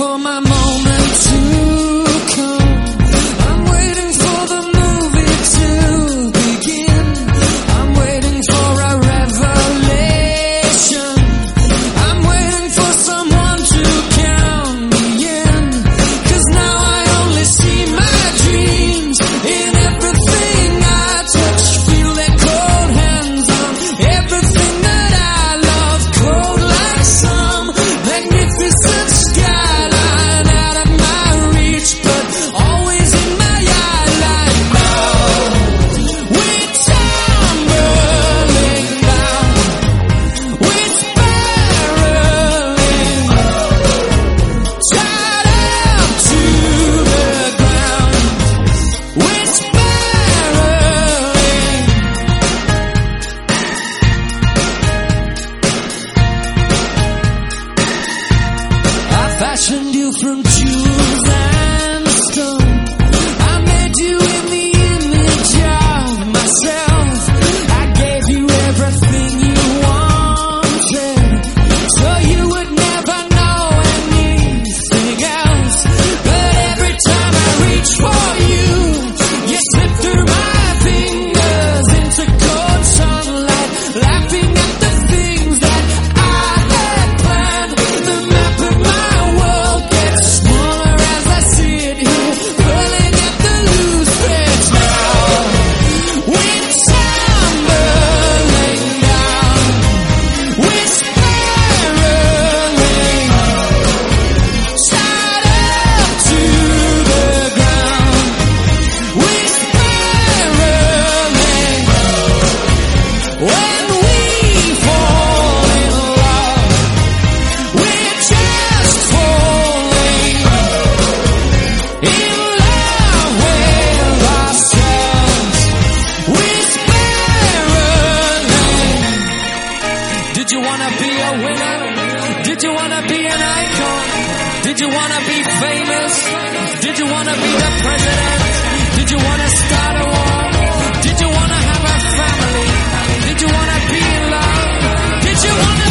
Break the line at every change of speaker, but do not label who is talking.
for my moment to come. I'm waiting for the movie to begin. I'm waiting for a revelation. I'm waiting for someone to count me in. 'Cause now I only see my dreams in everything I touch. Feel their cold hands on everything that I love. Cold like some magnificent skyline out of my reach, but always in my eyeline. Now we're tumbling down, we're spiraling, tied up to the ground. We're spiraling. I fashioned you from jewels and stone. I made you in the image of myself. I gave you everything you wanted, so you would never know anything else. But every time I reach for you, you slip through my fingers into cold sunlight, laughing at the things that I had planned. The map of my world gets smaller as I sit here, pulling at the loose threads. Now we're tumbling down, we're spiraling, tied up to the ground. We're spiraling. When we fall in love, we're just falling in love with ourselves. We're spiraling. Did you wanna be a winner? Did you wanna be an icon? Did you wanna be famous? Did you wanna be the president? Did you wanna start a war? Did you wanna have a family? Did you wanna be in love? Did you wanna